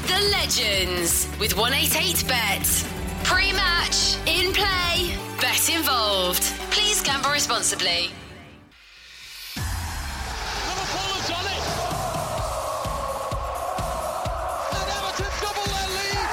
The Legends with 188bet. Pre-match, in play, bet involved. Please gamble responsibly. Liverpool have done it. And Everton double their lead.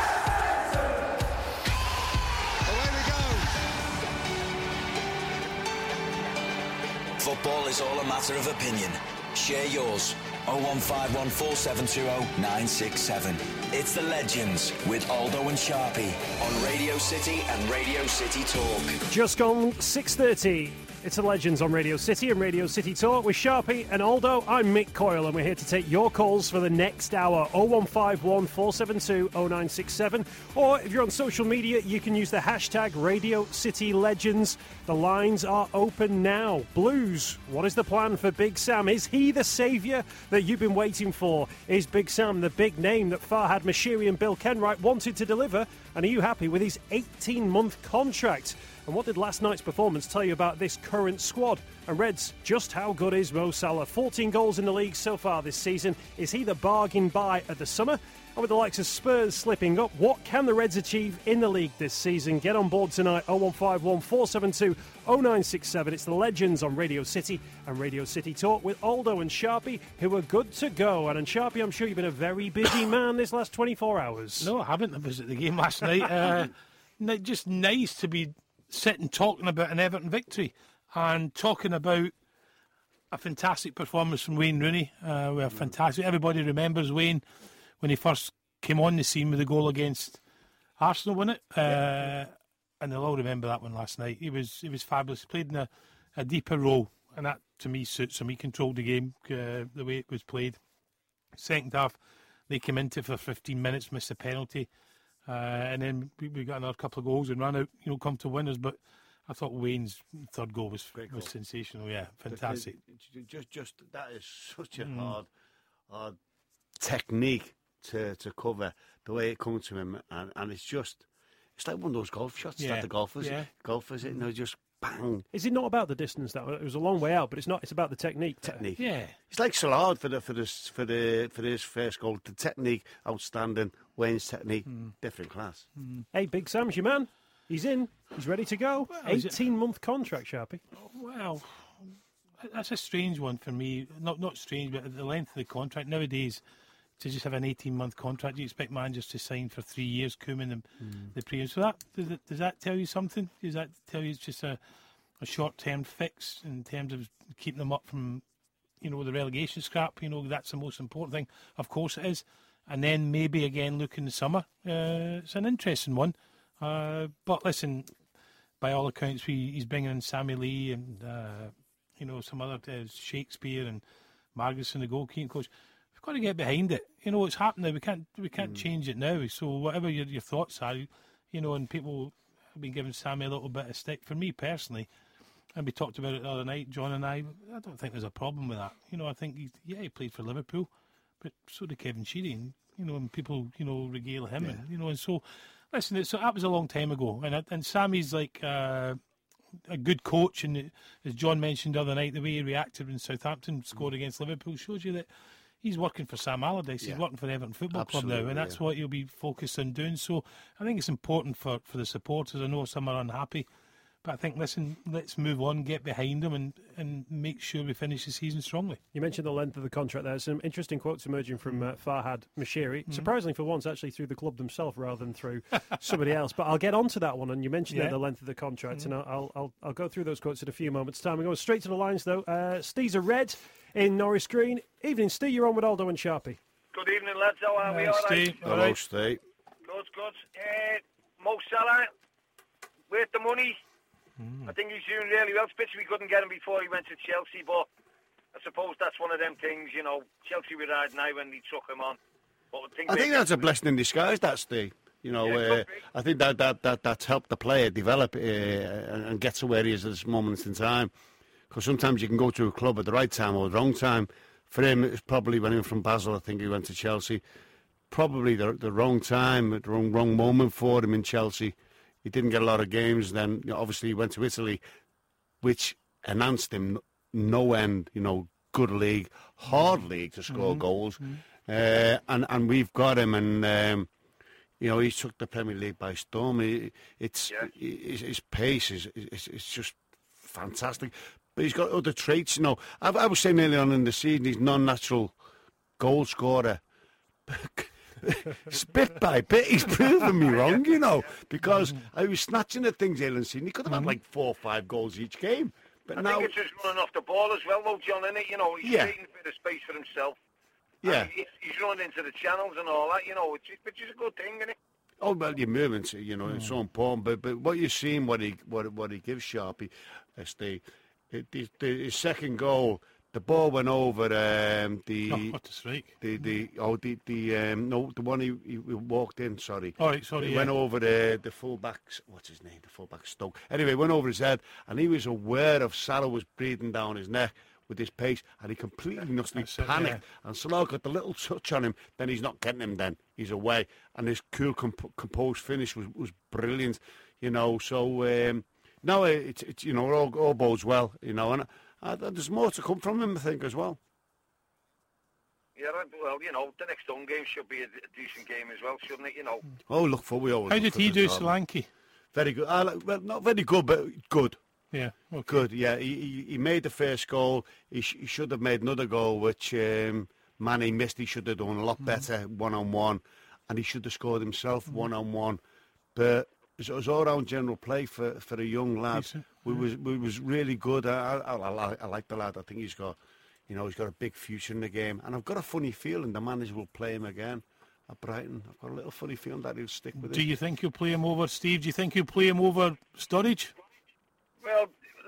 Away we go. Football is all a matter of opinion. Share yours. 0151 4720 967. It's The Legends with Aldo and Sharpie on Radio City and Radio City Talk. Just gone 6:30. It's The Legends on Radio City and Radio City Talk with Sharpie and Aldo. I'm Mick Coyle and we're here to take your calls for the next hour. 0151 472 0967. Or if you're on social media, you can use the hashtag Radio City Legends. The lines are open now. Blues, what is the plan for Big Sam? Is he the saviour that you've been waiting for? Is Big Sam the big name that Farhad Moshiri and Bill Kenwright wanted to deliver? And are you happy with his 18-month contract? And what did last night's performance tell you about this current squad? And Reds, just how good is Mo Salah? 14 goals in the league so far this season. Is he the bargain buy at the summer? And with the likes of Spurs slipping up, what can the Reds achieve in the league this season? Get on board tonight, 0151 472 0967. It's The Legends on Radio City and Radio City Talk with Aldo and Sharpie, who are good to go. And Sharpie, I'm sure you've been a very busy man this last 24 hours. No, I haven't. I was at the game last night. Just nice to be sitting talking about an Everton victory and talking about a fantastic performance from Wayne Rooney. We are fantastic. Everybody remembers Wayne when he first came on the scene with the goal against Arsenal, wasn't it? And they'll all remember that one last night. He was fabulous. He played in a deeper role, and that to me suits him. He controlled the game the way it was played. Second half, they came into for 15 minutes, missed a penalty. And then we got another couple of goals and ran out, come to winners. But I thought Wayne's third goal was sensational. Yeah, fantastic. Just that is such a hard technique to cover the way it comes to him, and it's like one of those golf shots that the golfers, just bang. Is it not about the distance? That it was a long way out, but it's not. It's about the technique. Yeah, it's like Salad for his first goal. The technique outstanding. Wayne's technique different class. Hey, Big Sam's your man. He's in. He's ready to go. Well, 18-month contract, Sharpie. Well, that's a strange one for me. Not strange, but the length of the contract nowadays. To just have an 18-month contract, you expect managers to sign for 3 years, Koeman the premium. So does that tell you something? Does that tell you it's just a short-term fix in terms of keeping them up from, the relegation scrap? That's the most important thing. Of course it is. And then maybe again look in the summer. It's an interesting one. But listen, by all accounts, he's bringing in Sammy Lee and some other Shakespeare and Marguson, the goalkeeping coach. We've got to get behind it. It's happening. We can't change it now. So whatever your thoughts are, and people have been giving Sammy a little bit of stick. For me personally, and we talked about it the other night, John and I don't think there's a problem with that. I think he played for Liverpool, but so did Kevin Sheedy, and people regale him, and so listen. So that was a long time ago, and Sammy's like a good coach, and as John mentioned the other night, the way he reacted when Southampton scored against Liverpool shows you that he's working for Sam Allardyce. He's working for Everton Football Club now, and that's what he'll be focused on doing. So I think it's important for the supporters. I know some are unhappy, but I think, listen, let's move on, get behind them, and make sure we finish the season strongly. You mentioned the length of the contract there. Some interesting quotes emerging from Farhad Moshiri. Surprisingly for once, actually through the club themselves rather than through somebody else. But I'll get onto that one. And you mentioned the length of the contract, and I'll go through those quotes in a few moments' time. We're going straight to the lines, though. Steve's a Red in Norris Green. Evening, Steve. You're on with Aldo and Sharpie. Good evening, lads. How are we? All Steve. right? Hello, Steve. Good. Mo Salah, worth the money. I think he's doing really well. Especially we couldn't get him before he went to Chelsea, but I suppose that's one of them things, Chelsea were riding now when they took him on. But I think that's a blessing in disguise, that, Steve. I think that's helped the player develop and get to where he is at this moment in time. Because sometimes you can go to a club at the right time or the wrong time. For him, it's probably when he went from Basel, I think he went to Chelsea. Probably the wrong time, the wrong moment for him in Chelsea. He didn't get a lot of games. Then obviously he went to Italy, which enhanced him no end. Good league, hard league to score goals. and we've got him, and you know, he took the Premier League by storm. His pace is just fantastic, but he's got other traits. You know, I was saying early on in the season, he's non-natural goal scorer. Bit by bit, he's proven me wrong, you know, because I was snatching at things early in the season. He could have had like 4 or 5 goals each game. But I now, think it's just running off the ball as well, though, John, isn't it? You know, he's creating a bit of space for himself. Yeah. He's running into the channels and all that, you know, which is a good thing, isn't it? Oh, well, your movements, you know, it's so important. But what you've seen, what he gives Sharpie, is his second goal. The ball went over what a strike! The one he walked in. Sorry. All right, sorry. It went over the fullback's. What's his name? The fullback Stoke. Anyway, it went over his head, and he was aware of Salah was breathing down his neck with his pace, and he completely panicked. And Salah got the little touch on him. Then he's not getting him. Then he's away, and his cool, composed finish was brilliant. You know, so now it's you know all bodes well. You know, and there's more to come from him, I think, as well. Yeah, well, you know, the next home game should be a decent game as well, shouldn't it? You know. Oh, look for we always. How did he do, Solanke? Very good. Well, not very good, but good. Yeah, okay. Good. Yeah, he made the first goal. He should have made another goal, which Mane missed. He should have done a lot better 1-on-1, and he should have scored himself 1-on-1. But it was all-round general play for a young lad. We was really good. I like the lad. I think he's got a big future in the game. And I've got a funny feeling the manager will play him again at Brighton. I've got a little funny feeling that he'll stick with it. Do you think he'll play him over Steve? Do you think he'll play him over Sturridge? Well,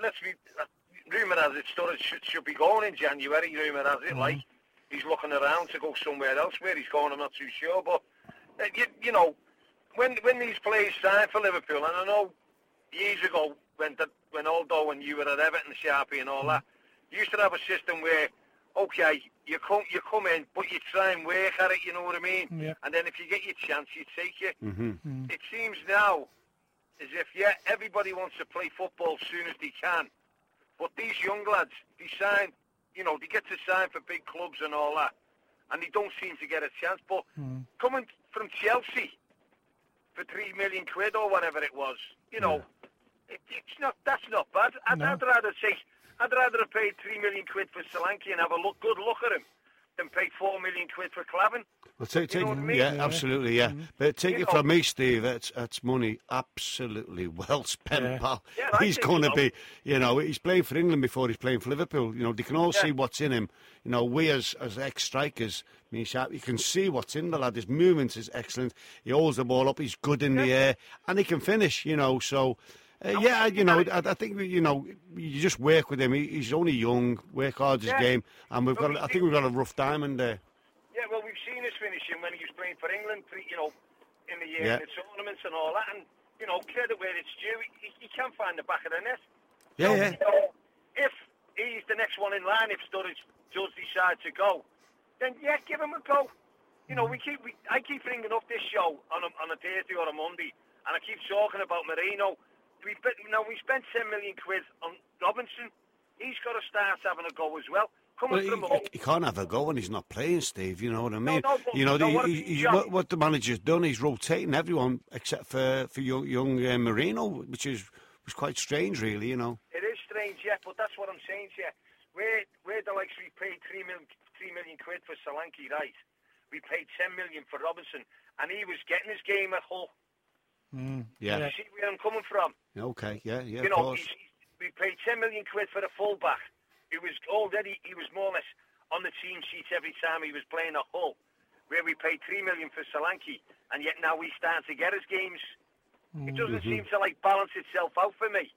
rumour has it Sturridge should be going in January. Rumour has it, like he's looking around to go somewhere else. Where he's going, I'm not too sure. But you know, when these players signed for Liverpool, and I know years ago when Aldo and you were at Everton, Sharpie and all that, you used to have a system where, okay, you come in, but you try and work at it, you know what I mean? Yeah. And then if you get your chance, you take it. Mm-hmm. It seems now as if, everybody wants to play football as soon as they can. But these young lads, they sign, you know, they get to sign for big clubs and all that, and they don't seem to get a chance. But coming from Chelsea for £3 million or whatever it was, you know, that's not bad. I'd rather have paid £3 million for Solanke and have a good look at him than pay £4 million for Clavin. Well, take you know what I mean? Yeah, absolutely, yeah. But take it from me, Steve. That's money absolutely well spent, pal. Yeah, he's going to be, you know, he's playing for England before he's playing for Liverpool. You know, they can all see what's in him. You know, we as ex-strikers, you can see what's in the lad. His movement is excellent. He holds the ball up. He's good in the air, and he can finish. You know, so. You know, I think you know you just work with him. He's only young. Work hard his game, and I think we've got a rough diamond there. Yeah, well, we've seen his finishing when he was playing for England. You know, in the year in the tournaments and all that, and you know, credit where it's due. He can find the back of the net. Yeah, so, yeah. You know, if he's the next one in line, if Sturridge does decide to go, then give him a go. You know, I keep ringing up this show on a Thursday or a Monday, and I keep talking about Merino. We spent £10 million on Robinson. He's got to start having a go as well. He can't have a go when he's not playing, Steve. You know what I mean? What the manager's done, he's rotating everyone except for young Merino, which was quite strange, really. You know. It is strange, but that's what I'm saying to you. Where the likes we paid £3 million for Solanke, right? We paid £10 million for Robinson, and he was getting his game at Hull. Yeah. You see where I'm coming from? Okay, yeah, you know, we paid £10 million for a fullback. He was more or less on the team sheet every time he was playing at Hull, where we paid £3 million for Solanke, and yet now we start to get his games. It doesn't seem to balance itself out for me.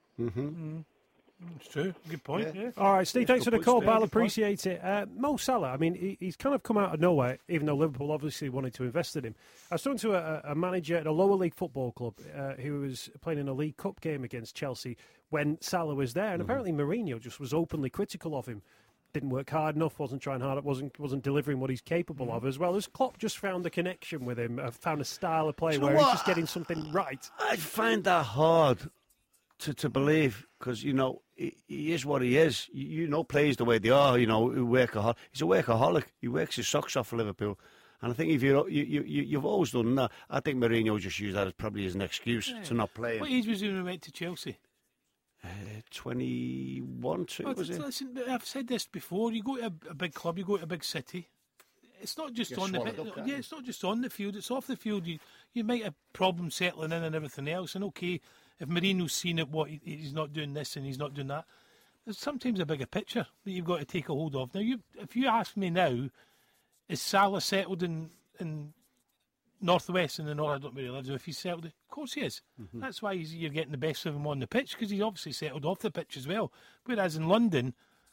It's true. Good point. Yeah. All right, Steve, thanks for the call, pal. Appreciate it. Mo Salah, I mean, he's kind of come out of nowhere, even though Liverpool obviously wanted to invest in him. I was talking to a manager at a lower league football club who was playing in a League Cup game against Chelsea when Salah was there, and apparently Mourinho just was openly critical of him. Didn't work hard enough, wasn't trying hard, wasn't delivering what he's capable of, as well as Klopp just found a connection with him, found a style of play where he's just getting something right. I find that hard to believe, because, you know, he is what he is. You know, players the way they are, you know, he's a workaholic. He works his socks off for Liverpool. And I think if you've always done that. I think Mourinho just used that as probably as an excuse to not play. What age was he when he went to Chelsea? 21, 2, was it? Listen, I've said this before. You go to a big club, you go to a big city. It's not just on the it's not just on the field. It's off the field. You might have problems settling in and everything else. And okay, if Mourinho's seen it, what he's not doing this and he's not doing that. There's sometimes a bigger picture that you've got to take a hold of. Now, if you ask me now, is Salah settled in Northwest in the North? I don't really live there. If he's settled, of course he is. Mm-hmm. That's why you're getting the best of him on the pitch, because he's obviously settled off the pitch as well. Whereas in London,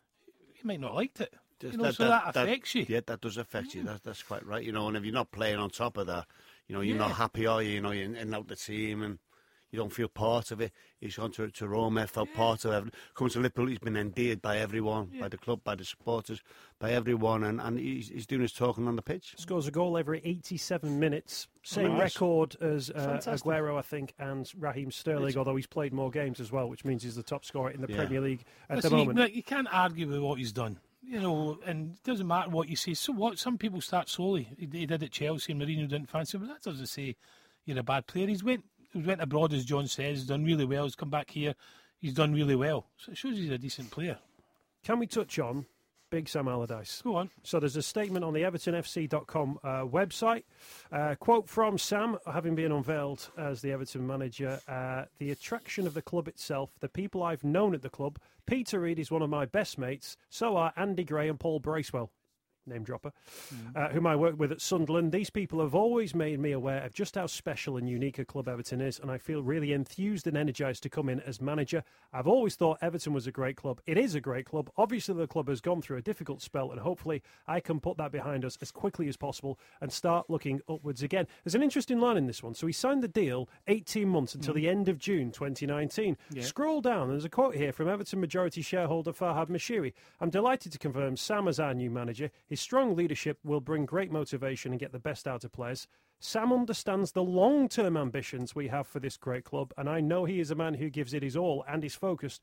he might not have liked it. So that affects you. Yeah, that does affect you. That's quite right. And if you're not playing on top of that, you're not happy, are you? You're in and out the team and you don't feel part of it. He's gone to Roma, felt part of it. Comes to Liverpool, he's been endeared by everyone, by the club, by the supporters, by everyone, and he's doing his talking on the pitch. Scores a goal every 87 minutes. Same record as Aguero, I think, and Raheem Sterling, although he's played more games as well, which means he's the top scorer in the Premier League at the moment. You can't argue with what he's done. And it doesn't matter what you say. So what? Some people start slowly. He did at Chelsea, and Mourinho didn't fancy him, but that doesn't say you're a bad player. He went abroad, as John says, done really well. He's come back here, he's done really well. So it shows he's a decent player. Can we touch on Big Sam Allardyce? Go on. So there's a statement on the EvertonFC.com website. Quote from Sam, having been unveiled as the Everton manager: the attraction of the club itself, the people I've known at the club. Peter Reid is one of my best mates. So are Andy Gray and Paul Bracewell. Name dropper, whom I work with at Sunderland. These people have always made me aware of just how special and unique a club Everton is, and I feel really enthused and energised to come in as manager. I've always thought Everton was a great club. It is a great club. Obviously, the club has gone through a difficult spell, and hopefully I can put that behind us as quickly as possible and start looking upwards again. There's an interesting line in this one. So he signed the deal 18 months until the end of June 2019. Yeah. Scroll down, there's a quote here from Everton majority shareholder Farhad Mashiri. I'm delighted to confirm Sam as our new manager. His strong leadership will bring great motivation and get the best out of players. Sam understands the long-term ambitions we have for this great club, and I know he is a man who gives it his all and is focused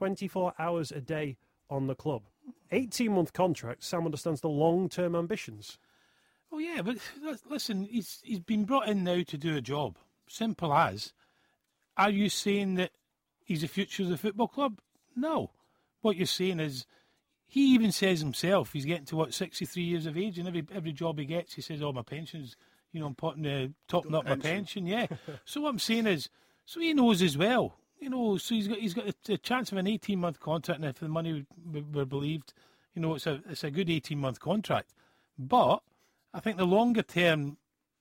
24 hours a day on the club. 18-month contract, Sam understands the long-term ambitions. Oh, yeah, but listen, he's been brought in now to do a job. Simple as. Are you saying that he's the future of the football club? No. What you're saying is, he even says himself, he's getting to, 63 years of age, and every job he gets, he says, my pension's, I'm topping up my pension, yeah. So what I'm saying is, so he knows as well, so he's got a chance of an 18-month contract, and if the money were believed, it's a good 18-month contract. But I think the longer-term,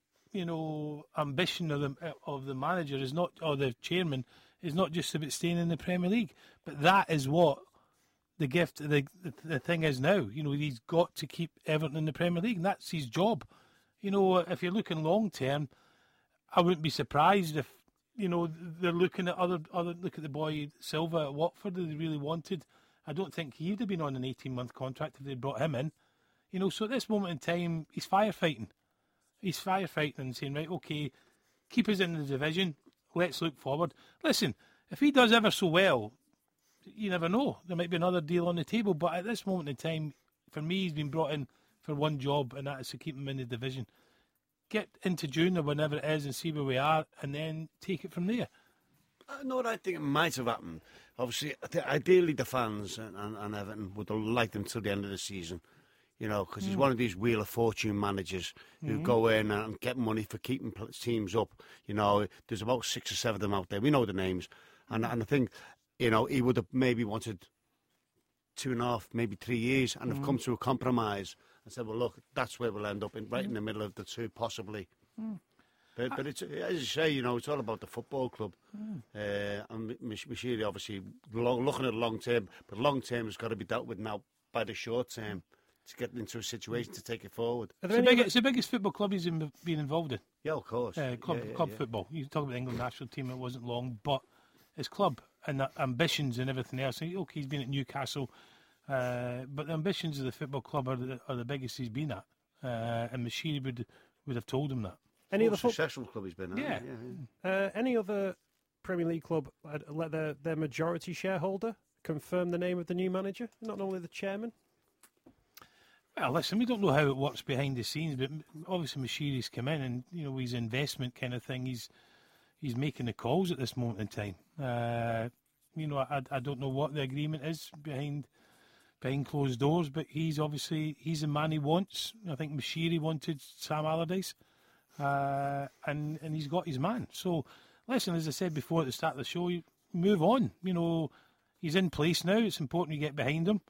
ambition of the manager is not, or the chairman, is not just about staying in the Premier League, but that is what the gift, the thing is now. He's got to keep Everton in the Premier League, and that's his job. If you're looking long term, I wouldn't be surprised if they're looking at look at the boy Silva at Watford that they really wanted. I don't think he'd have been on an 18-month contract if they brought him in. So at this moment in time, he's firefighting. He's firefighting and saying, right, okay, keep us in the division. Let's look forward. Listen, if he does ever so well, you never know. There might be another deal on the table, but at this moment in time, for me, he's been brought in for one job, and that is to keep him in the division. Get into June or whenever it is and see where we are, and then take it from there. No, what I think it might have happened. Obviously, ideally the fans and Everton would have liked him till the end of the season, because he's one of these Wheel of Fortune managers who go in and get money for keeping teams up. There's about 6 or 7 of them out there. We know the names. And I think, he would have maybe wanted 2.5, maybe 3 years, and have come to a compromise and said, well, look, that's where we'll end up, right in the middle of the two, possibly. But it's, as you say, it's all about the football club. And Mashiri, obviously, looking at long term, but long term has got to be dealt with now by the short term to get into a situation to take it forward. It's the biggest football club he's been involved in. Yeah, of course. Club football. You talk about the England national team, it wasn't long, but it's club and the ambitions and everything else. Okay, he's been at Newcastle, but the ambitions of the football club are the biggest he's been at. And Mashiri would have told him that. Any other successful club he's been at? Yeah. Any other Premier League club let their majority shareholder confirm the name of the new manager, not only the chairman? Well, listen, we don't know how it works behind the scenes, but obviously Moshiri's come in and, his investment kind of thing, he's making the calls at this moment in time. I don't know what the agreement is behind closed doors, but he's the man he wants. I think Moshiri wanted Sam Allardyce, and he's got his man. So, listen, as I said before at the start of the show, you move on. He's in place now. It's important you get behind him.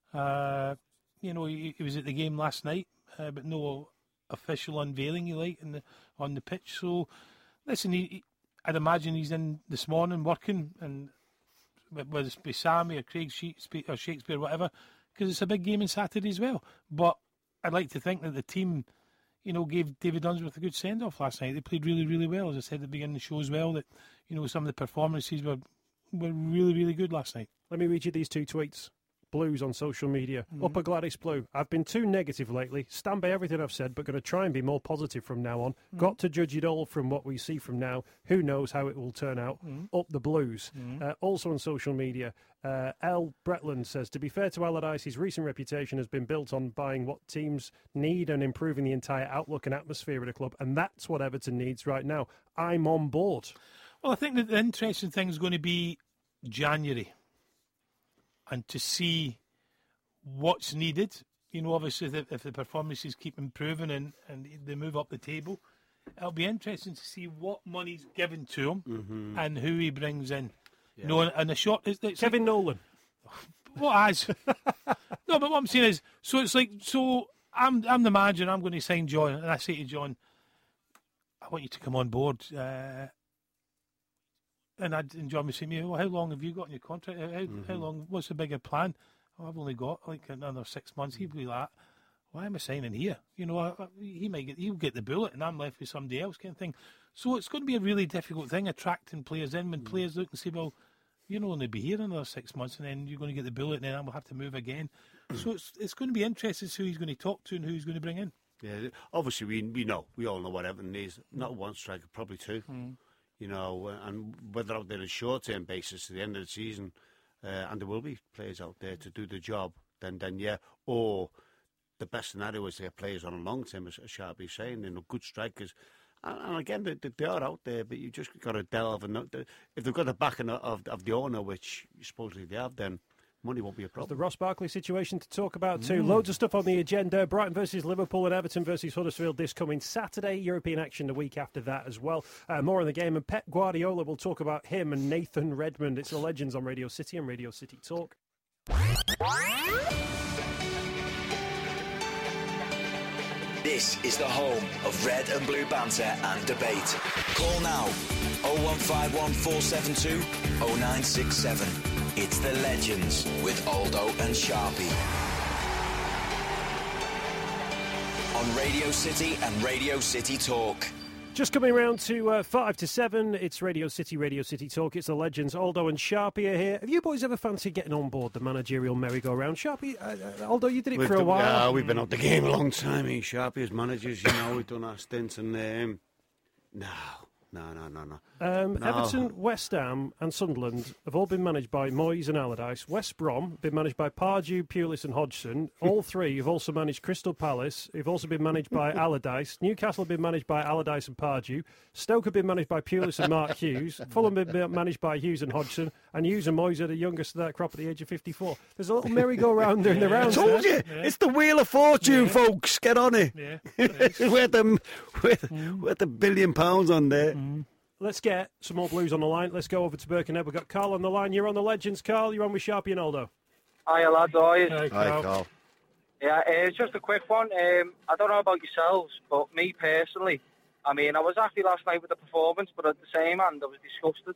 He was at the game last night, but no official unveiling, on the pitch. So, listen, I'd imagine he's in this morning working, and whether it's be Sammy or Craig or Shakespeare, whatever, because it's a big game on Saturday as well. But I'd like to think that the team, gave David Unsworth a good send-off last night. They played really, really well, as I said at the beginning of the show as well, that, some of the performances were really, really good last night. Let me read you these two tweets. Blues on social media. Upper Gladys Blue. I've been too negative lately. Stand by everything I've said, but going to try and be more positive from now on. Got to judge it all from what we see from now. Who knows how it will turn out? Up the Blues. Also on social media, L. Bretland says, to be fair to Allardyce, his recent reputation has been built on buying what teams need and improving the entire outlook and atmosphere of the club, and that's what Everton needs right now. I'm on board. Well, I think that the interesting thing is going to be January. And to see what's needed, obviously if the performances keep improving and they move up the table, it'll be interesting to see what money's given to him and who he brings in. Yeah. And the short is Kevin Nolan. What has? No, but what I'm saying is, I'm the manager and I'm going to sign John, and I say to John, I want you to come on board. And John was saying to me, well, how long have you got in your contract? How long? What's the bigger plan? Oh, I've only got like another 6 months. He'd be like, why am I signing here? He'll get the bullet, and I'm left with somebody else, kind of thing. So it's going to be a really difficult thing attracting players in when players look and say, well, you'll only be here another 6 months, and then you're going to get the bullet, and then I'll have to move again. So it's going to be interesting who he's going to talk to and who he's going to bring in. Yeah, obviously we all know what Everton needs. Not one striker, probably two. And whether out there on a short-term basis to the end of the season, and there will be players out there to do the job, then yeah. Or the best scenario is they have players on a long-term, as Sharpie's saying, good strikers. And again, they are out there, but you just got to delve. And if they've got the backing of the owner, which supposedly they have, then money won't be a problem. The Ross Barkley situation to talk about too. Loads of stuff on the agenda. Brighton versus Liverpool and Everton versus Huddersfield this coming Saturday. European action the week after that as well. More on the game. And Pep Guardiola, will talk about him and Nathan Redmond. It's the Legends on Radio City and Radio City Talk. This is the home of red and blue banter and debate. Call now 0151 472 0967. It's the Legends with Aldo and Sharpie. On Radio City and Radio City Talk. Just coming around to 5 to 7, it's Radio City Talk. It's the Legends. Aldo and Sharpie are here. Have you boys ever fancied getting on board the managerial merry-go-round? Sharpie, Aldo, you did it for a while. Yeah, we've been out the game a long time. Sharpie as managers, we've done our stints, and No. Everton, West Ham and Sunderland have all been managed by Moyes and Allardyce. West Brom have been managed by Pardew, Pulis and Hodgson. All three have also managed Crystal Palace, who've also been managed by Allardyce. Newcastle have been managed by Allardyce and Pardew. Stoke have been managed by Pulis and Mark Hughes. Fulham have been managed by Hughes and Hodgson. And Hughes and Moyes are the youngest of that crop at the age of 54. There's a little merry-go-round doing the rounds. I told you, it's the Wheel of Fortune, folks. Get on it. Yeah. With the £1 billion on there. Let's get some more Blues on the line. Let's go over to Birkenhead. We've got Carl on the line. You're on the Legends, Carl. You're on with Sharpie and Aldo. Hiya, lads. How are you? Hi, Carl. Yeah, it's just a quick one. I don't know about yourselves, but me personally, I was happy last night with the performance, but at the same hand, I was disgusted.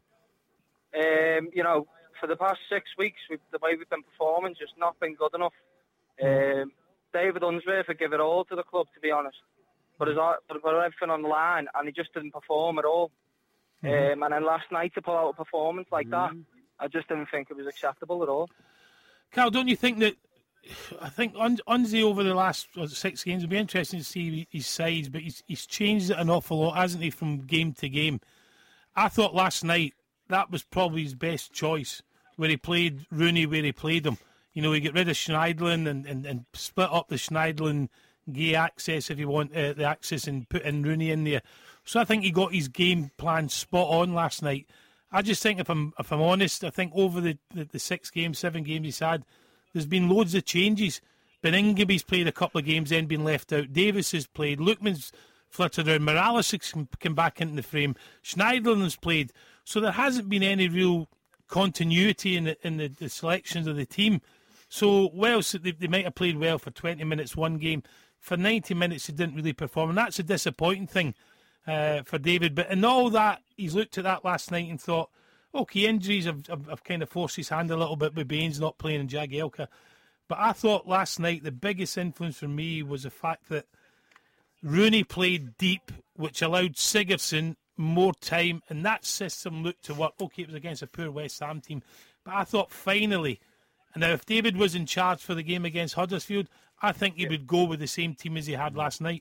For the past 6 weeks, the way we've been performing, just not been good enough. David Unsworth would give it all to the club, to be honest. But everything on the line, and he just didn't perform at all. And then last night to pull out a performance like that, I just didn't think it was acceptable at all. Carl, don't you think that? I think Unzi over the last 6 games, it'll be interesting to see his sides, but he's changed it an awful lot, hasn't he, from game to game? I thought last night that was probably his best choice, where he played Rooney where he played him. You know, he got rid of Schneidlin and split up the Schneidlin Gay access, if you want, the access, and put in Rooney in there. So I think he got his game plan spot on last night. I just think, if I'm honest, I think over the 6 games, 7 games he's had, there's been loads of changes. Beningami's played a couple of games, then been left out. Davis has played. Lookman's flitted around. Morales has come back into the frame. Schneidlin has played. So there hasn't been any real continuity in the selections of the team. So Wales, they might have played well for 20 minutes one game. For 90 minutes, he didn't really perform. And that's a disappointing thing for David. But in all that, he's looked at that last night and thought, okay, injuries have kind of forced his hand a little bit with Baines not playing and Jagielka. But I thought last night the biggest influence for me was the fact that Rooney played deep, which allowed Sigurdsson more time, and that system looked to work. Okay, it was against a poor West Ham team, but I thought finally, and now if David was in charge for the game against Huddersfield, I think he would go with the same team as he had last night.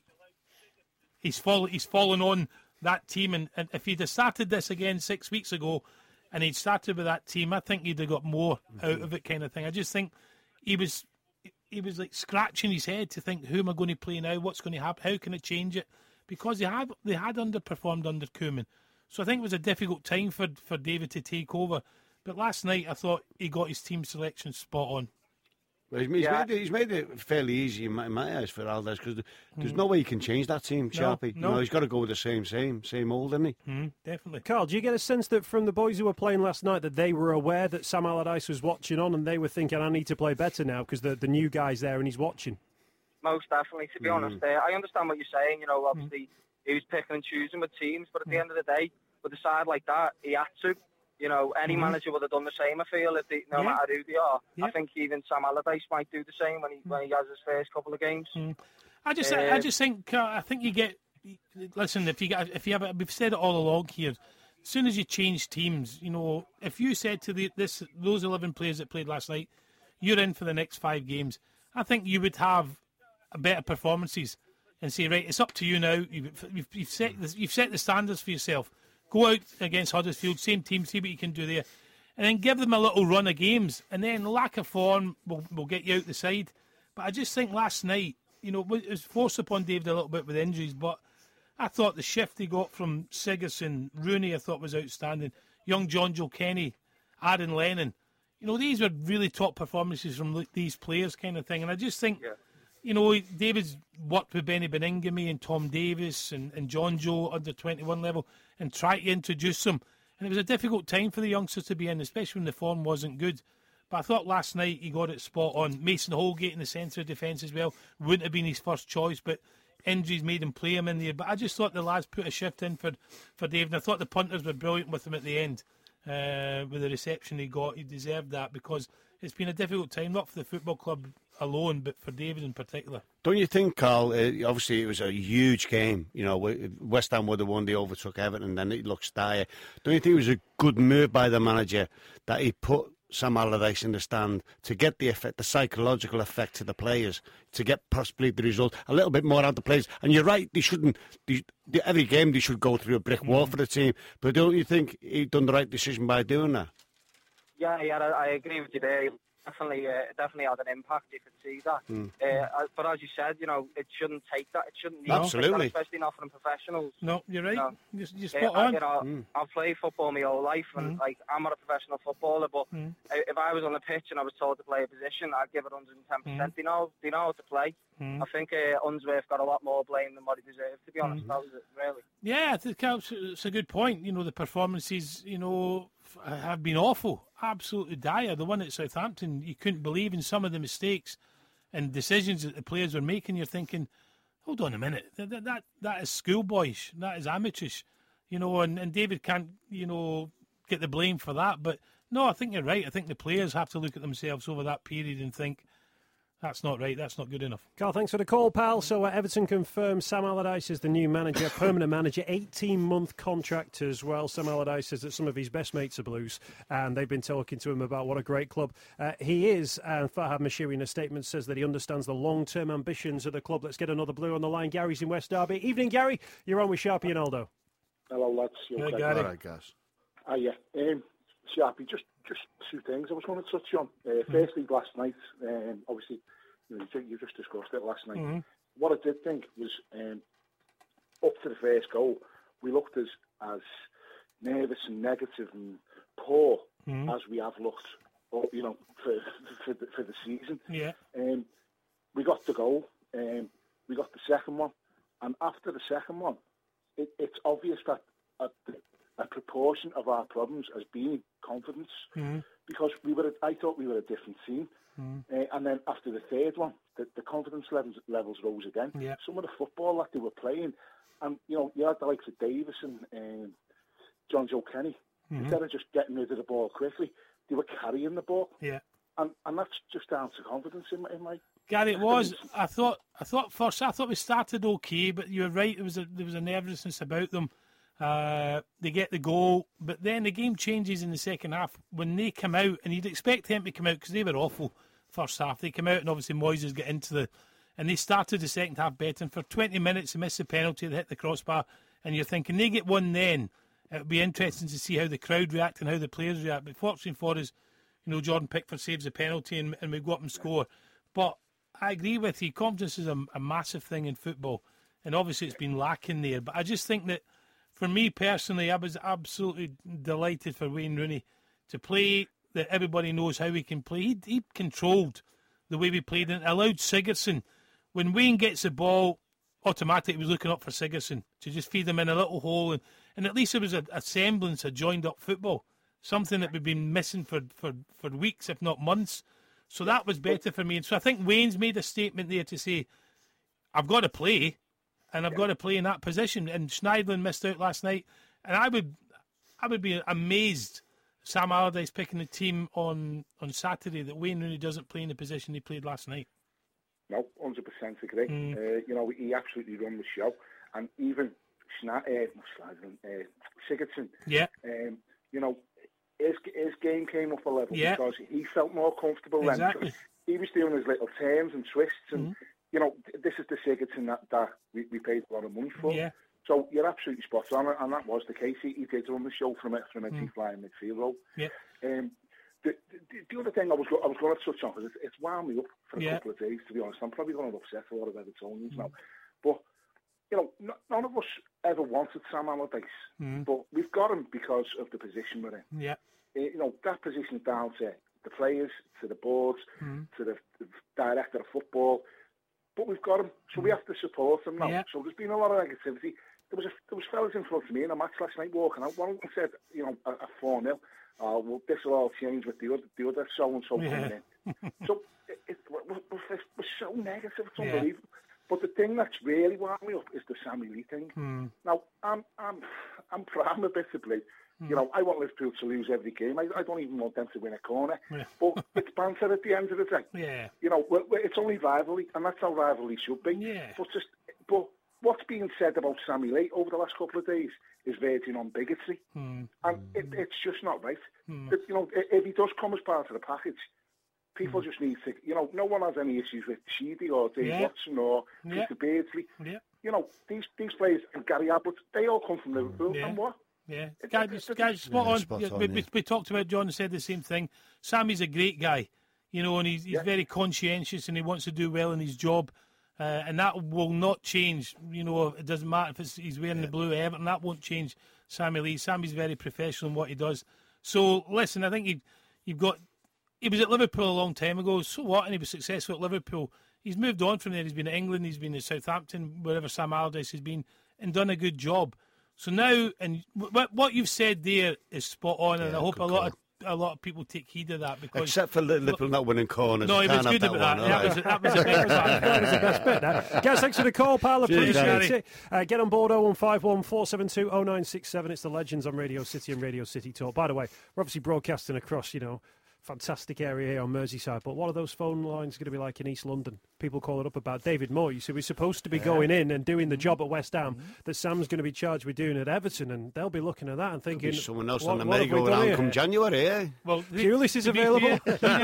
He's fallen on that team, and if he'd have started this again 6 weeks ago, and he'd started with that team, I think he'd have got more out of it, kind of thing. I just think he was like scratching his head to think, who am I going to play now? What's going to happen? How can I change it? Because they had underperformed under Koeman. So I think it was a difficult time for David to take over. But last night I thought he got his team selection spot on. Well, he's made it fairly easy in my eyes for Allardyce, because there's no way you can change that team, Sharpie. No. He's got to go with the same old, isn't he? Definitely. Carl, do you get a sense that from the boys who were playing last night that they were aware that Sam Allardyce was watching on and they were thinking, I need to play better now because the new guy's there and he's watching? Most definitely, to be honest. I understand what you're saying. You know, obviously he was picking and choosing with teams, but at the end of the day, with a side like that, he had to. You know, any manager would have done the same, I feel, no matter who they are. Yeah. I think even Sam Allardyce might do the same when he has his first couple of games. I just think you get. Listen, we've said it all along here. As soon as you change teams, you know, if you said to those 11 players that played last night, you're in for the next 5 games, I think you would have better performances and say, right, it's up to you now. You've set the standards for yourself. Go out against Huddersfield, same team, see what you can do there. And then give them a little run of games. And then lack of form will get you out the side. But I just think last night, you know, it was forced upon David a little bit with injuries. But I thought the shift he got from Sigurdsson, Rooney, I thought was outstanding. Young John Joe Kenny, Aaron Lennon. You know, these were really top performances from these players, kind of thing. And I just think, you know, David's worked with Benny Beningame and Tom Davis and John Joe under 21 level and tried to introduce them. And it was a difficult time for the youngsters to be in, especially when the form wasn't good. But I thought last night he got it spot on. Mason Holgate in the centre of defence as well wouldn't have been his first choice, but injuries made him play him in there. But I just thought the lads put a shift in for David. And I thought the punters were brilliant with him at the end. With the reception he got, he deserved that, because it's been a difficult time, not for the football club alone, but for David in particular. Don't you think, Carl, obviously it was a huge game, you know, West Ham were the one, they overtook Everton, and then it looks dire. Don't you think it was a good move by the manager that he put Sam Allardyce in the stand to get the effect, the psychological effect to the players, to get possibly the result a little bit more out of the players? And you're right, they shouldn't, every game they should go through a brick wall for the team, but don't you think he done the right decision by doing that? Yeah, I agree with you there. Definitely had an impact. You could see that. But as you said, you know, it shouldn't take that. It shouldn't need that, especially not from professionals. No, you're right. You know, you're spot on. You know, I've played football my whole life, and like I'm not a professional footballer. But if I was on the pitch and I was told to play a position, I'd give it 110%. They know how to play. I think Unsworth got a lot more blame than what he deserved, to be honest. That was it, really. Yeah, I think it's a good point. You know, the performances, you know, have been awful, absolutely dire. The one at Southampton, you couldn't believe in some of the mistakes and decisions that the players were making. You're thinking, hold on a minute, that is schoolboyish, that is amateurish, you know. And David can't, you know, get the blame for that. But no, I think you're right. I think the players have to look at themselves over that period and think, that's not right, that's not good enough. Carl, thanks for the call, pal. So Everton confirmed Sam Allardyce is the new manager, permanent manager, 18-month contract as well. Sam Allardyce says that some of his best mates are Blues, and they've been talking to him about what a great club he is. And Farhad Moshiri in a statement says that he understands the long-term ambitions of the club. Let's get another Blue on the line. Gary's in West Derby. Evening, Gary. You're on with Sharpie and Aldo. Hello, lads. Hey, Gary. All right, guys. Yeah. Sharpie, just just two things I was going to touch on. Firstly, last night, obviously, you just discussed it last night. Mm-hmm. What I did think was, up to the first goal, we looked as nervous and negative and poor as we have looked, for the season. Yeah. We got the goal. We got the second one, and after the second one, it's obvious that a proportion of our problems has been confidence, because I thought we were a different team, and then after the third one, the confidence levels rose again. Yeah. Some of the football that they were playing, and you had the likes of Davis and John Joe Kenny. Instead of just getting rid of the ball quickly, they were carrying the ball. Yeah. And that's just down to confidence in my. Gary, it was. I thought we started okay, but you were right. There was a nervousness about them. They get the goal, but then the game changes in the second half when they come out, and you'd expect them to come out because they were awful first half. They come out, and obviously Moises got into and they started the second half better. And for 20 minutes, they missed the penalty, they hit the crossbar, and you're thinking they get one then. It would be interesting to see how the crowd react and how the players react. But fortunately for us, Jordan Pickford saves the penalty and we go up and score. But I agree with you. Confidence is a massive thing in football. And obviously it's been lacking there. But I just think that, for me personally, I was absolutely delighted for Wayne Rooney to play, that everybody knows how he can play. He controlled the way we played and allowed Sigurdsson. When Wayne gets the ball, automatically he was looking up for Sigurdsson to just feed him in a little hole. And at least it was a semblance of joined-up football, something that we've been missing for weeks, if not months. So that was better for me. And so I think Wayne's made a statement there to say, I've got to play, and I've got to play in that position. And Schneidlin missed out last night. And I would be amazed, Sam Allardyce picking the team on Saturday, that Wayne Rooney doesn't play in the position he played last night. No, 100% agree. He absolutely run the show. And even Sigurdsson, his game came up a level because he felt more comfortable then. He was doing his little turns and twists, and this is the Sigurdsson that we paid a lot of money for. Yeah. So you're absolutely spot on, and that was the case. He did run the show from a flying midfield role. Yeah. The other thing I was going to touch on, because it's wound me up for a couple of days, to be honest. I'm probably going to upset a lot of Evertonians now, but none of us ever wanted Sam Allardyce, but we've got him because of the position we're in. Yeah. That position is down to the players, to the boards, to the director of football, but we've got him, so we have to support him now. Yeah. So there's been a lot of negativity. There was fellas in front of me in a match last night walking out. One of them said, a 4-0. Well, this will all change with the other so-and-so coming in. So we're so negative, it's unbelievable. But the thing that's really wound me up is the Sammy Lee thing. Now, I'm proud a bit to play. I want Liverpool to lose every game. I don't even want them to win a corner. Yeah. But it's banter at the end of the day. Yeah. It's only rivalry, and that's how rivalry should be. Yeah. But what's being said about Sammy Lee over the last couple of days is verging on bigotry. And it's just not right. If he does come as part of the package, people just need to, no one has any issues with Sheedy or Dave Watson or Peter Beardsley. Yeah. These players, and Gary Ablett, they all come from Liverpool. And what? Yeah. Guys, spot on. We talked about, John said the same thing. Sammy's a great guy, and he's very conscientious and he wants to do well in his job. And that will not change. It doesn't matter if he's wearing the blue Everton. That won't change Sammy Lee. Sammy's very professional in what he does. So, listen, I think you've got... He was at Liverpool a long time ago, so what? And he was successful at Liverpool. He's moved on from there. He's been at England, he's been at Southampton, wherever Sam Allardyce has been, and done a good job. So now, and what you've said there is spot on, and I hope a lot of people take heed of that. Because except for Liverpool not winning corners. No, he was good about that. That was a bit that was the best bit. Guys, thanks for the call, pal. Appreciate it. Get on board 0151 472 0967. It's the Legends on Radio City and Radio City Talk. By the way, we're obviously broadcasting across, fantastic area here on Merseyside, but what are those phone lines going to be like in East London? People calling up about David Moore. You see, we're supposed to be going in and doing the job at West Ham that Sam's going to be charged with doing at Everton, and they'll be looking at that and thinking, someone else on the merry-go-round come January, eh? Well, Pulis is available.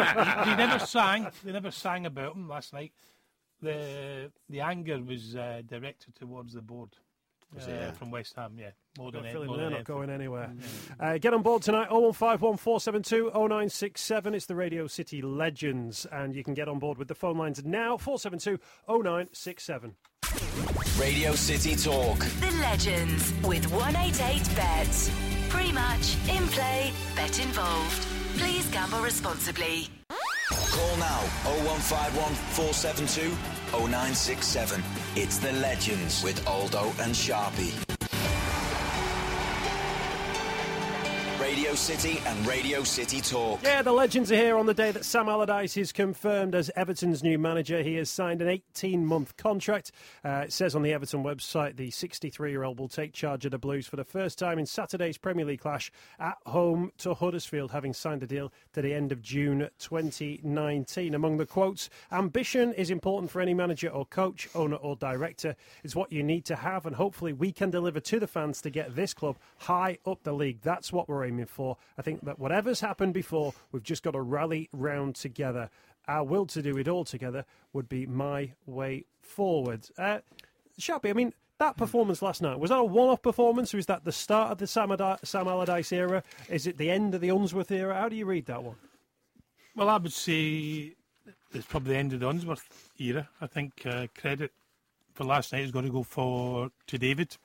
They never sang about him last night. The anger was directed towards the board. from West Ham. Yeah, more than they're anything. not going anywhere. Get on board tonight. 0151 472 0967. It's the Radio City Legends, and you can get on board with the phone lines now. 472 0967. Radio City Talk. The Legends with 188bet. Pre-match, in-play, bet involved. Please gamble responsibly. Call now 0151 472 0967. It's the Legends with Aldo and Sharpie. Radio City and Radio City Talk. Yeah, the Legends are here on the day that Sam Allardyce is confirmed as Everton's new manager. He has signed an 18-month contract. It says on the Everton website the 63-year-old will take charge of the Blues for the first time in Saturday's Premier League clash at home to Huddersfield, having signed a deal to the end of June 2019. Among the quotes, ambition is important for any manager or coach, owner or director. It's what you need to have, and hopefully we can deliver to the fans to get this club high up the league. That's what we're aiming for. I think that whatever's happened before, we've just got to rally round together. Our will to do it all together would be my way forward. Sharpie, I mean, that performance last night, was that a one-off performance, or is that the start of the Sam Allardyce era? Is it the end of the Unsworth era? How do you read that one? Well, I would say it's probably the end of the Unsworth era. I think credit for last night is going to go to David.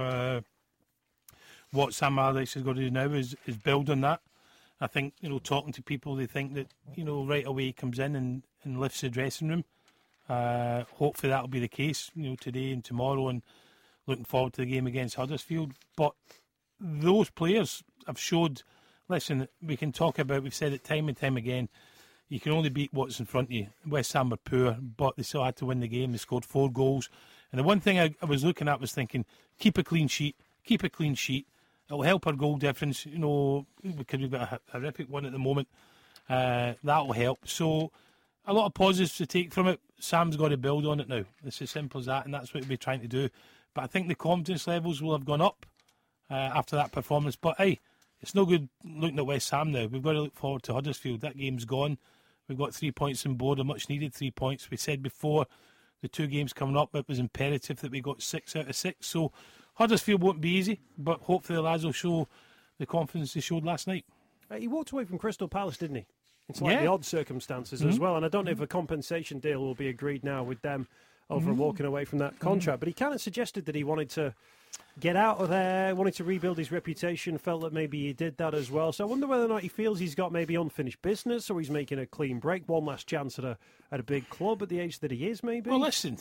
What Sam Allardyce has got to do now is build on that. I think, talking to people, they think that, right away he comes in and lifts the dressing room. Hopefully that'll be the case, today and tomorrow, and looking forward to the game against Huddersfield. But those players have showed, listen, we can talk about, we've said it time and time again, you can only beat what's in front of you. West Ham were poor, but they still had to win the game. They scored 4 goals. And the one thing I was looking at was thinking, keep a clean sheet. It'll help our goal difference, because we've got a horrific one at the moment. That'll help. So, a lot of positives to take from it. Sam's got to build on it now. It's as simple as that, and that's what we'll be trying to do. But I think the confidence levels will have gone up after that performance. But, hey, it's no good looking at West Ham now. We've got to look forward to Huddersfield. That game's gone. We've got 3 points on board, a much-needed 3 points. We said before the 2 games coming up, it was imperative that we got 6 out of 6. So, Huddersfield won't be easy, but hopefully the lads will show the confidence they showed last night. He walked away from Crystal Palace, didn't he? In slightly odd circumstances as well, and I don't know if a compensation deal will be agreed now with them over walking away from that contract, but he kind of suggested that he wanted to get out of there, wanted to rebuild his reputation, felt that maybe he did that as well. So I wonder whether or not he feels he's got maybe unfinished business, or he's making a clean break, one last chance at a big club at the age that he is, maybe. Well, listen,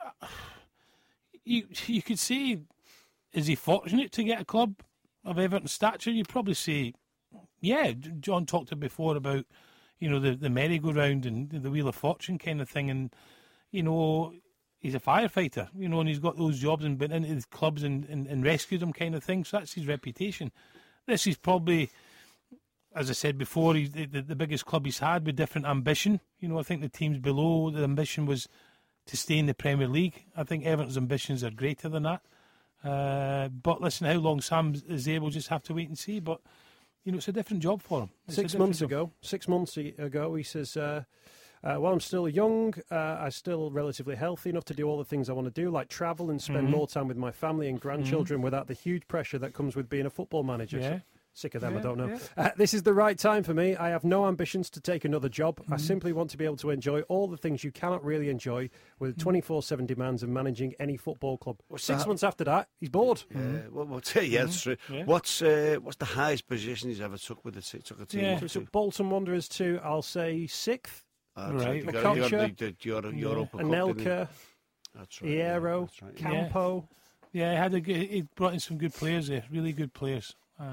you could say, is he fortunate to get a club of Everton's stature? You'd probably say, yeah. John talked before about, the merry-go-round and the Wheel of Fortune kind of thing, and, he's a firefighter, and he's got those jobs and been into the clubs and rescued them kind of thing, so that's his reputation. This is probably, as I said before, the biggest club he's had with different ambition. I think the teams below, the ambition was to stay in the Premier League. I think Everton's ambitions are greater than that. But listen, how long Sam is there, we'll just have to wait and see. But, it's a different job for him. 6 months ago, he says, while I'm still young, I'm still relatively healthy enough to do all the things I want to do, like travel and spend more time with my family and grandchildren without the huge pressure that comes with being a football manager. Yeah. So, sick of them, I don't know. Yeah. This is the right time for me. I have no ambitions to take another job. I simply want to be able to enjoy all the things you cannot really enjoy with 24/7 demands of managing any football club. Well, 6 months after that, he's bored. Well, it's true. Yeah. What's the highest position he's ever took with a team? Yeah. So Bolton Wanderers to, I'll say, 6th. Right. Anelka, that's right. Iero, that's right. Campo. Yeah, he brought in some good players there, really good players.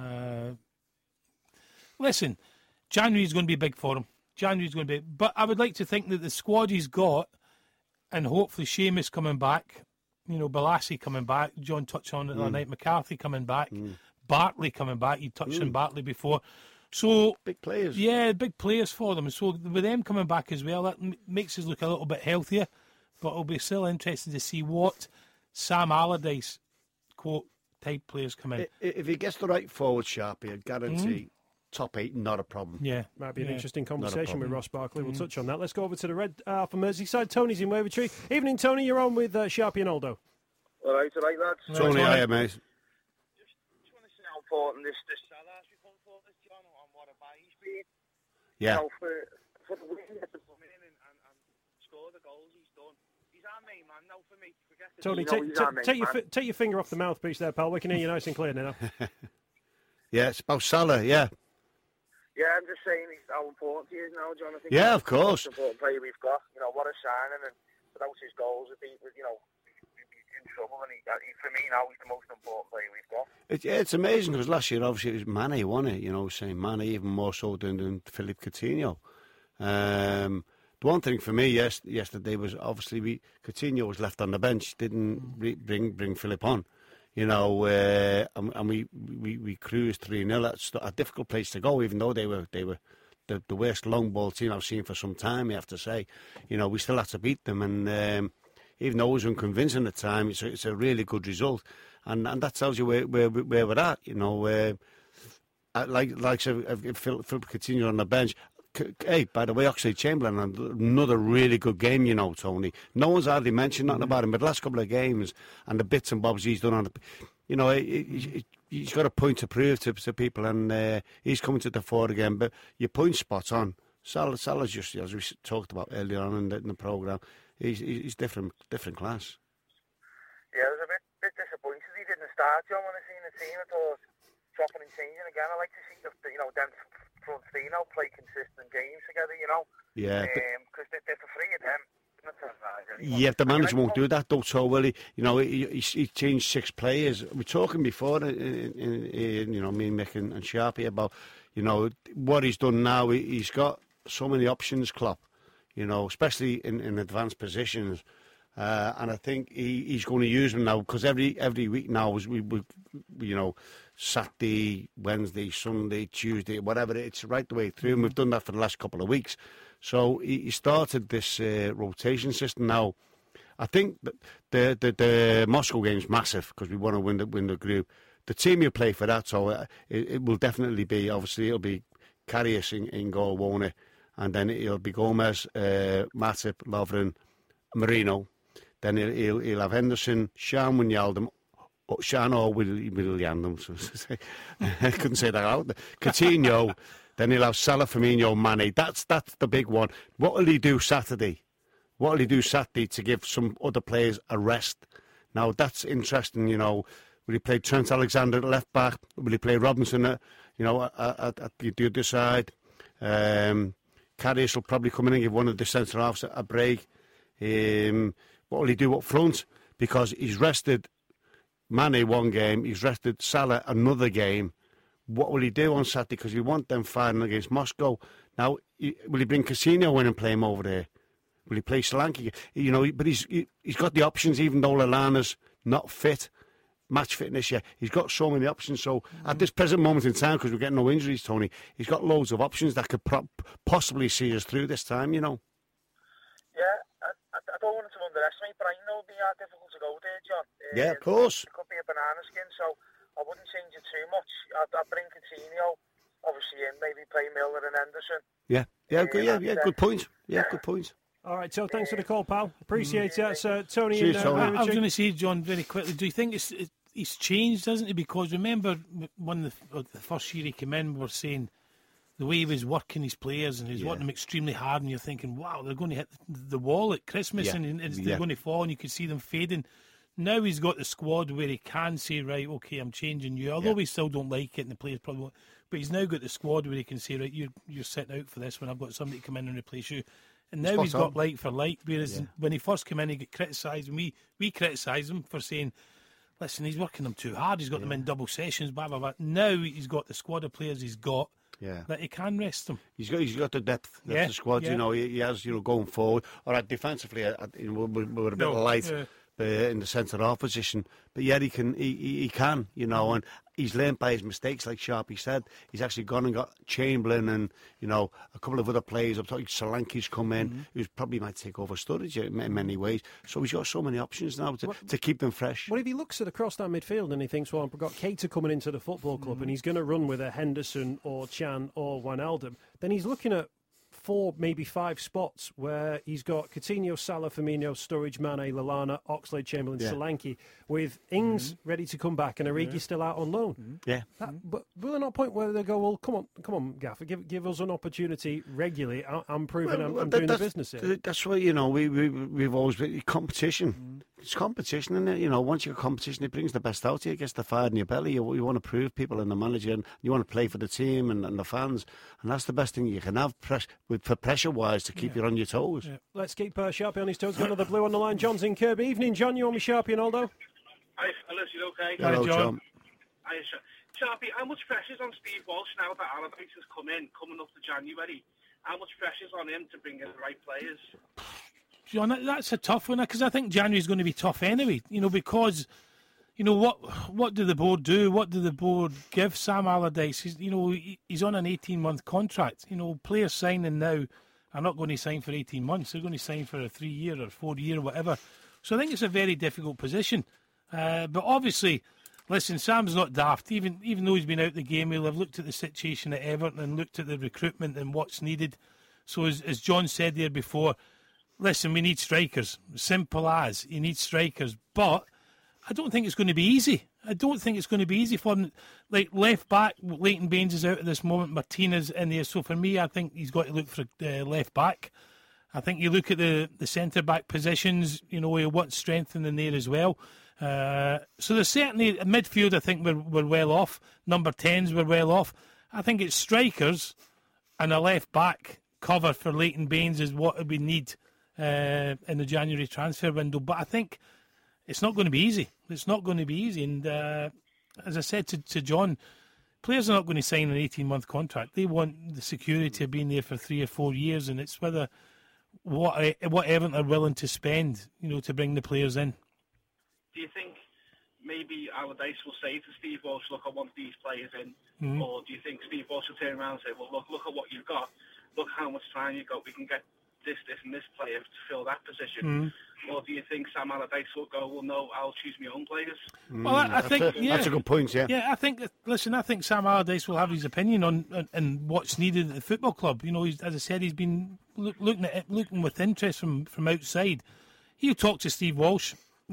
Listen, January's going to be big for him. But I would like to think that the squad he's got, and hopefully Seamus coming back, Balassi coming back, John touched on it the other night, McCarthy coming back, Bartley coming back, you touched on Bartley before. So big players. Yeah, big players for them. So with them coming back as well, that makes us look a little bit healthier. But it'll be still interesting to see what Sam Allardyce, quote, type players come in. If he gets the right forward Sharpie, I guarantee top 8, not a problem. Yeah. Might be an interesting conversation with Ross Barkley. We'll touch on that. Let's go over to the Red from Merseyside. Tony's in Wavertree. Evening, Tony. You're on with Sharpie and Aldo. All right, lads. Tony, hiya, mate. Just want to say how important this Salah has become for this, John, and what a buy he's been. Yeah. You know, for the win to come in and score the goals he's done. He's our main man now for me. Tony, take your finger off the mouthpiece there, pal. We can hear you nice and clear now. Yeah, it's about Salah, yeah. Yeah, I'm just saying how important he is now, John. I think yeah, of course. He's the most important player we've got. You know, what a signing, and without his goals, we'd be in trouble. And for me now, he's the most important player we've got. It's amazing because last year, obviously, it was Mane, wasn't it? You know, saying Mane even more so than Philippe Coutinho. The one thing for me yesterday was obviously Coutinho was left on the bench, didn't bring Philip on. You know, and we cruised 3-0. That's a difficult place to go, even though they were the worst long ball team I've seen for some time. I have to say, you know, we still had to beat them, and even though it was unconvincing at the time, it's a really good result, and that tells you where we're at. You know, like Philip Coutinho on the bench. Hey, by the way, Oxlade-Chamberlain, another really good game, you know, Tony. No one's hardly mentioned nothing about him, but the last couple of games and the bits and bobs he's done you know, he's got a point to prove to people, and he's coming to the fore again. But your point's spot on. Salah's just, as we talked about earlier on in the programme, he's different class. Yeah, I was a bit disappointed he didn't start, John, when I seen the team. I thought chopping and changing again. I like to see them front three now play consistent games together, you know. Yeah. Because they're the three of them. Yeah, the manager won't do that though, so will he? You know, he changed 6 players. We were talking before, you know, me, Mick and Sharpie about, you know, what he's done now. He's got so many options, Klopp, you know, especially in advanced positions. And I think he's going to use them now, because every week now is we you know, Saturday, Wednesday, Sunday, Tuesday, whatever, it's right the way through, and we've done that for the last couple of weeks. So he started this rotation system now. I think that the Moscow game's massive because we want to win the group. The team you play for that, so it will definitely be, obviously, it'll be Karius in goal, won't it? And then it'll be Gomez, Matip, Lovren, Marino. Then he'll have Henderson, Sean Wijnaldum, Wijnaldum. I couldn't say that out. Coutinho. Then he'll have Salah, Firmino, Mane. That's the big one. What will he do Saturday? What will he do Saturday to give some other players a rest? Now, that's interesting, you know. Will he play Trent Alexander at left back? Will he play Robinson at the other side? Karius will probably come in and give one of the centre-halves a break. What will he do up front? Because he's rested Mane one game, he's rested Salah another game. What will he do on Saturday? Because we want them fighting against Moscow. Now, will he bring Coutinho in and play him over there? Will he play Solanke? You know, but he's got the options, even though Lallana's not fit, match fitness yet. He's got so many options. So at this present moment in time, because we're getting no injuries, Tony, he's got loads of options that could possibly see us through this time, you know. Yeah, I don't want to underestimate, but I know it'll be difficult to go there, John. Yeah, of course. It could be a banana skin, so I wouldn't change it too much. I'd bring Coutinho, obviously, in, maybe play Milner and Henderson. Good point. Yeah, good point. All right, so thanks for the call, pal. Appreciate it. So, Tony. Cheers, Tony. I was going to say, John, very quickly, do you think it's changed, hasn't it? Because remember, when the first year he came in, we were saying the way he was working his players and he was working them extremely hard, and you're thinking, wow, they're going to hit the wall at Christmas and they're going to fall, and you could see them fading. Now he's got the squad where he can say, right, okay, I'm changing you. Although we still don't like it and the players probably won't. But he's now got the squad where he can say, right, you're sitting out for this when I've got somebody to come in and replace you. And now he's got like for like. Whereas when he first came in, he got criticised. And we criticised him for saying, listen, he's working them too hard. He's got them in double sessions, blah, blah, blah. Now he's got the squad of players he's got that he can rest them. He's got the depth of the squad, you know. He has, you know, going forward. All right, defensively, we're a bit light. In the centre-half position, but he can, you know, and he's learned by his mistakes, like Sharpie said. He's actually gone and got Chamberlain and, you know, a couple of other players. I'm talking Solanke's come in, who probably might take over Sturridge in many ways. So he's got so many options now to keep them fresh. Well, if he looks at across that midfield and he thinks, well, I've got Keita coming into the football club and he's going to run with a Henderson or Chan or Wijnaldum, then he's looking at 4, maybe 5 spots where he's got Coutinho, Salah, Firmino, Sturridge, Mane, Lallana, Oxlade, Chamberlain, Solanke, with Ings ready to come back and Origi still out on loan. Yeah. But will there not a point where they go, well, come on, Gaffer, give us an opportunity regularly. I'm proving I'm doing the business here. That's why, we've always been competition. It's competition, isn't it? Once you're competition, it brings the best out of you. It gets the fire in your belly. You want to prove people and the manager, and you want to play for the team and the fans. And that's the best thing you can have for pressure-wise to keep you on your toes. Yeah. Let's keep Sharpie on his toes. Got another blue on the line. John's in Kirby. Evening, John. You on with Sharpie and Aldo? Hi, fellas. You okay? Hello, John. Hi, Sharpie, how much pressure's on Steve Walsh now that Allardyce has coming up to January? How much pressure's on him to bring in the right players? John, that's a tough one, because I think January's going to be tough anyway, because, what do the board do? What do the board give Sam Allardyce? He's on an 18-month contract. Players signing now are not going to sign for 18 months. They're going to sign for a 3-year or 4-year or whatever. So I think it's a very difficult position. But obviously, listen, Sam's not daft. Even though he's been out the game, he'll have looked at the situation at Everton and looked at the recruitment and what's needed. So as John said there before, listen, we need strikers. Simple as. You need strikers. But I don't think it's going to be easy. I don't think it's going to be easy for him. Like, left back, Leighton Baines is out at this moment. Martinez in there. So for me, I think he's got to look for left back. I think you look at the centre-back positions, he wants strengthening there as well. So there's certainly, midfield, I think we're well off. Number 10s we're well off. I think it's strikers and a left-back cover for Leighton Baines is what we need in the January transfer window. But I think it's not going to be easy. It's not going to be easy. And as I said to John, players are not going to sign an 18-month contract. They want the security of being there for 3 or 4 years, and it's whether what Everton are willing to spend, to bring the players in. Do you think maybe Allardyce will say to Steve Walsh, look, I want these players in? Or do you think Steve Walsh will turn around and say, well, look at what you've got. Look how much time you've got. We can get this and this player to fill that position. Or do you think Sam Allardyce will go, well, no, I'll choose my own players? Well, I think that's a good point, yeah. Yeah, I think Sam Allardyce will have his opinion on what's needed at the football club. As I said, he's been looking with interest from outside. He'll talk to Steve Walsh,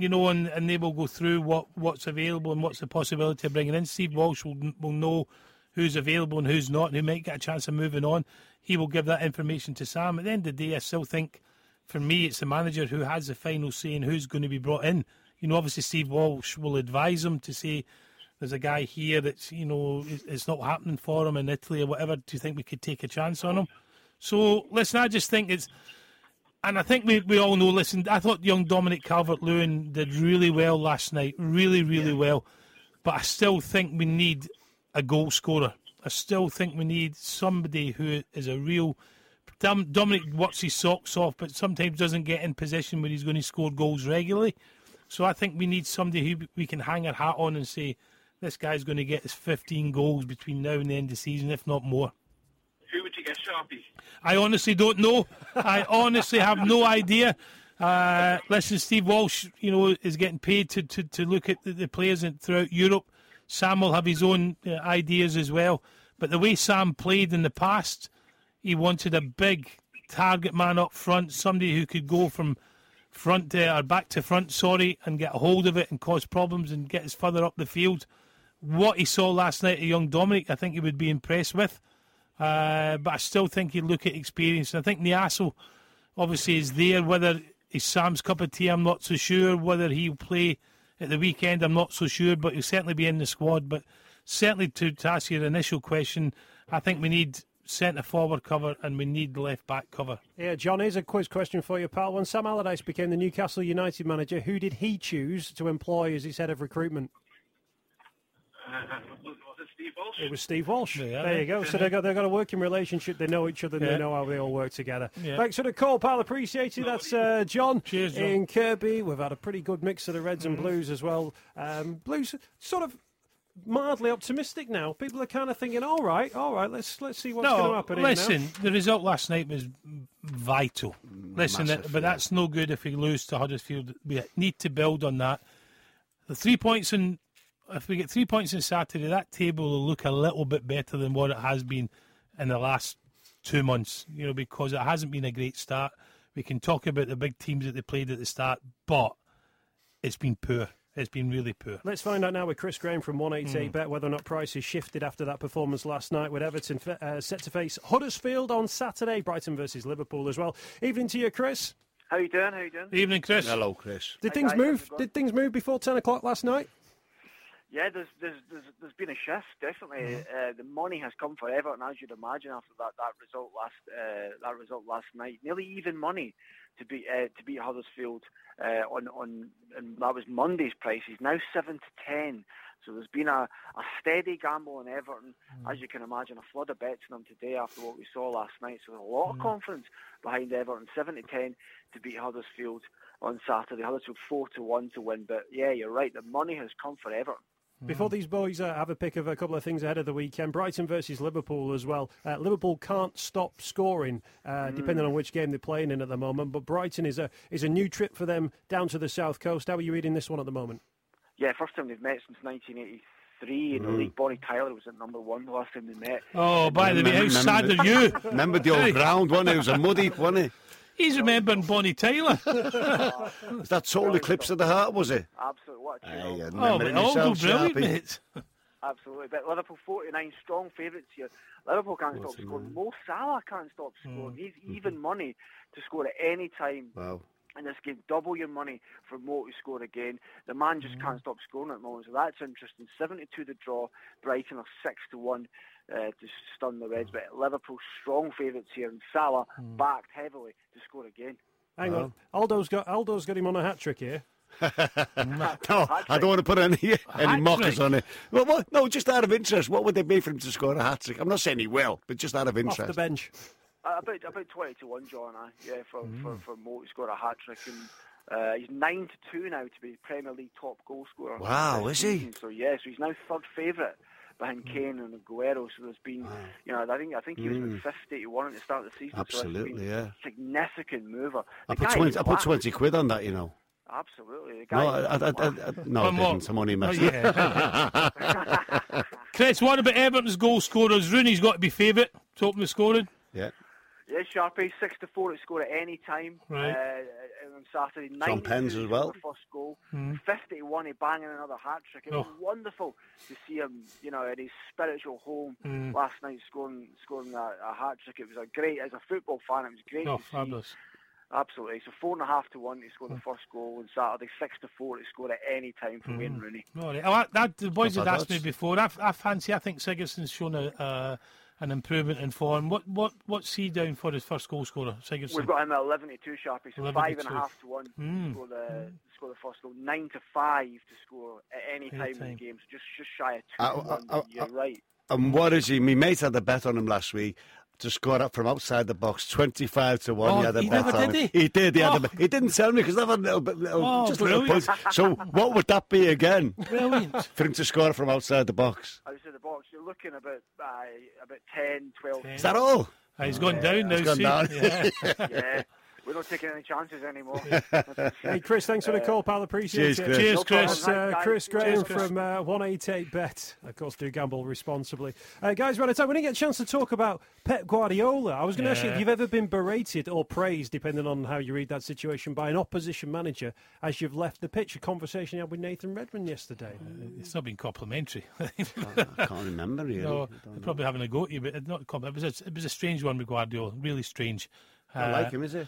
and they will go through what's available and what's the possibility of bringing in. Steve Walsh will know who's available and who's not, and who might get a chance of moving on. He will give that information to Sam. At the end of the day, I still think, for me, it's the manager who has the final say in who's going to be brought in. Obviously Steve Walsh will advise him to say, there's a guy here that's, it's not happening for him in Italy or whatever. Do you think we could take a chance on him? So, listen, I just think it's... And I think we all know, listen, I thought young Dominic Calvert-Lewin did really well last night. Really, really well. But I still think we need a goal scorer. I still think we need somebody who is a real... Dominic works his socks off, but sometimes doesn't get in position where he's going to score goals regularly. So I think we need somebody who we can hang our hat on and say, this guy's going to get us 15 goals between now and the end of the season, if not more. Who would you get, Sharpie? I honestly don't know. I honestly have no idea. Listen, Steve Walsh, is getting paid to look at the players throughout Europe. Sam will have his own ideas as well. But the way Sam played in the past, he wanted a big target man up front, somebody who could go from front or back to front, and get a hold of it and cause problems and get us further up the field. What he saw last night at young Dominic, I think he would be impressed with. But I still think he'd look at experience. And I think Niasso obviously is there. Whether it's Sam's cup of tea, I'm not so sure. Whether he'll play at the weekend, I'm not so sure. But he'll certainly be in the squad. But certainly to ask your initial question, I think we need centre-forward cover and we need left-back cover. Yeah, John, here's a quiz question for you, pal. When Sam Allardyce became the Newcastle United manager, who did he choose to employ as his head of recruitment? Was it Steve Walsh? It was Steve Walsh. Yeah, there you go. So they've got a working relationship. They know each other and they know how they all work together. Yeah. Thanks for the call, pal. Appreciate it. That's John. Cheers, John. In Kirby. We've had a pretty good mix of the Reds and Blues as well. Blues sort of mildly optimistic now. People are kind of thinking, all right, let's see what's going to happen. Listen, the result last night was vital. Listen, but that's no good if we lose to Huddersfield. We need to build on that. The 3 points if we get 3 points on Saturday, that table will look a little bit better than what it has been in the last 2 months, because it hasn't been a great start. We can talk about the big teams that they played at the start, but it's been poor. It's been really poor. Let's find out now with Chris Graham from 188Bet whether or not price is shifted after that performance last night, with Everton set to face Huddersfield on Saturday. Brighton versus Liverpool as well. Evening to you, Chris. How you doing? Evening, Chris. Hello, Chris. Did things move? Did things move before 10 o'clock last night? Yeah, there's been a shift, definitely. The money has come for Everton, as you'd imagine, after that result last night. Nearly even money to beat Huddersfield on that was Monday's prices. Now 7-10. So there's been a steady gamble on Everton, as you can imagine, a flood of bets on them today after what we saw last night. So there's a lot of confidence behind Everton, 7-10 to beat Huddersfield on Saturday. Huddersfield 4-1 to win. But yeah, you're right. The money has come for Everton. Before these boys have a pick of a couple of things ahead of the weekend, Brighton versus Liverpool as well. Liverpool can't stop scoring, depending on which game they're playing in at the moment. But Brighton is a new trip for them down to the south coast. How are you reading this one at the moment? Yeah, first time they've met since 1983 in the league. Bonnie Tyler was at number 1 the last time they met. Oh, by the way, how sad are you? Remember the old ground, wasn't it? It was a muddy, wasn't it? He's remembering Bonnie Tyler. Was that total eclipse of the heart, was it? Absolutely. What a tune. Brilliant, mate. Absolutely. But Liverpool 49, strong favourites here. Liverpool can't stop scoring. Mo Salah can't stop scoring. He's even money to score at any time. Wow. In this game, double your money for Mo to score again. The man just can't stop scoring at the moment, so that's interesting. 72 to draw. Brighton are 6-1 to stun the Reds, but Liverpool strong favourites here, and Salah backed heavily to score again. Hang on, Aldo's got him on a hat trick here. No, I don't want to put any mockers on it. Well, no, just out of interest, what would they be for him to score a hat trick? I'm not saying he will, but just out of interest. Off the bench. About 20 to 1, John. For Mo to score a hat trick, and he's 9-2 now to be Premier League top goal scorer. Wow, is he? So he's now third favourite behind Kane and Aguero. So there's been, I think he was about 50 to 1 at the start of the season. Absolutely, so significant mover. I put 20 quid on that, Absolutely. The guy no, I didn't. I'm only messing. Chris, what about Everton's goal scorers? Rooney's got to be favourite to open the scoring. Yeah, Sharpie, 6-4 to score at any time. Right. On Saturday, 9 John Penn's as well. First goal, 50-1, he banging another hat trick. It was wonderful to see him, at his spiritual home last night scoring a hat trick. It was as a football fan, it was great to see. Fabulous. Absolutely. So 4.5 to 1 to score the first goal on Saturday. 6-4 to score at any time for Wayne Rooney. The boys had asked me before. I think Sigurdsson's shown an improvement in form. What's he down for his first goal scorer, Sigurdsson? We've got him at 11-2, Sharpie. So 5.5 to 1 to score the first goal. 9-5 to score at any time in the game. So just shy of 2. You're right. And what is he? My mate had a bet on him last week to score up from outside the box, 25 to 1. He had a bet on him. He did. He didn't tell me because I've had a little points. So what would that be again? Brilliant. For him to score from outside the box. Outside the box, you're looking about 10, 12. Is that all? He's gone down now. He's gone down. Yeah. We're not taking any chances anymore. Hey, Chris, thanks for the call, pal. Appreciate it. Cheers, Chris. Chris Graham from 188Bet. Of course, do gamble responsibly. Guys, we're out of time. We didn't get a chance to talk about Pep Guardiola. I was going to ask you if you've ever been berated or praised, depending on how you read that situation, by an opposition manager as you've left the pitch. A conversation you had with Nathan Redmond yesterday. It's not been complimentary. I can't remember, really. No, probably having a go at you, but not complimentary. It was a strange one with Guardiola, really strange. I like him, is he?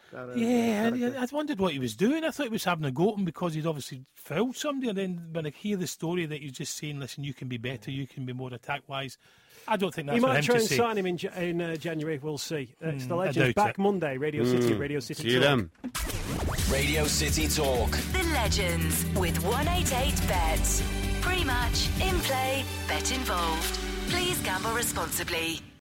I wondered what he was doing. I thought he was having a go at him because he'd obviously fouled somebody. And then when I hear the story that he's just saying, listen, you can be better, you can be more attack-wise, I don't think that's for him to say. He might try and sign him in January, we'll see. It's the Legends back Monday, Radio City, Radio City See Talk. them. Radio City Talk. The Legends with 188Bet. Pre-match, in-play, bet involved. Please gamble responsibly.